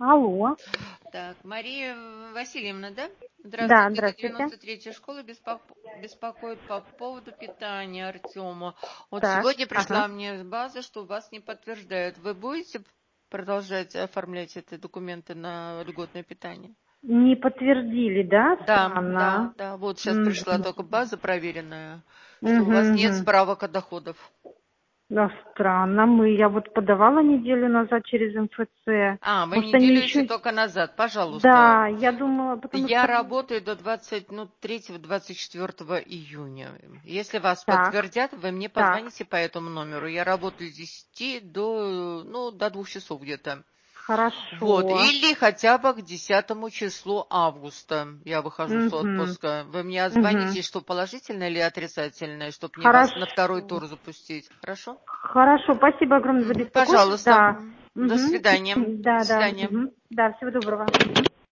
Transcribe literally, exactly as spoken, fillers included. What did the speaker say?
Алло. Так, Мария Васильевна, да? Да, Здравствуйте, это здравствуйте. девяносто третья школа беспоко- беспокоит по поводу питания Артема. Вот Так, сегодня ага. пришла мне база, что вас не подтверждают. Вы будете продолжать оформлять эти документы на льготное питание? Не подтвердили, да? Да, да, Странно. да. Вот сейчас пришла Мгм. только база проверенная, что у Мгм, вас нет мгм. справок о доходах. Да, странно. Мы, я вот подавала неделю назад через эм эф це. А, вы Может, они неделю еще еще... только назад, пожалуйста. Да, я думала, потому Я что... работаю до двадцать, ну, третьего двадцать четвёртого июня. Если вас Так, подтвердят, вы мне так. позвоните по этому номеру. Я работаю с десяти до, ну, до двух часов где-то. Вот. Хорошо. Или хотя бы к десятому числу августа я выхожу с Угу, отпуска. Вы мне угу. отзвоните, что положительное или отрицательное, чтобы мне вас на второй Хорошо. тур запустить. Хорошо? Хорошо, спасибо огромное за Мгм. беспокойство. Пожалуйста. Да. Мгм. До Угу. свидания. До Да, да. свидания. Угу. Да, всего доброго. Мгм.